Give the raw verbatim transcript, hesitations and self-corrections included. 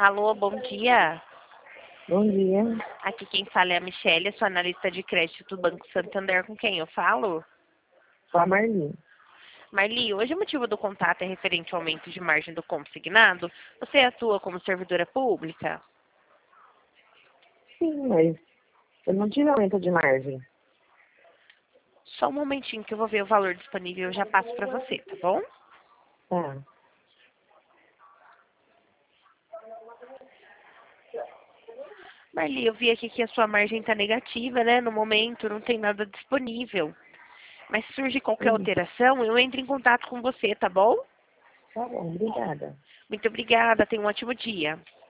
Alô, bom dia. Bom dia, Aqui quem fala é a Michelle, sou analista de crédito do Banco Santander. Com quem eu falo? sou a Marli. Marli, hoje o motivo do contato é referente ao aumento de margem do consignado. Você atua como servidora pública? Sim, mas eu não tive aumento de margem. Só um momentinho que eu vou ver o valor disponível e eu já passo para você, tá bom? Tá. Marli, eu vi aqui que a sua margem está negativa, né? No momento não tem nada disponível. Mas se surgir qualquer Uhum. alteração, eu entro em contato com você, tá bom? Tá bom, obrigada. Muito obrigada, tenha um ótimo dia.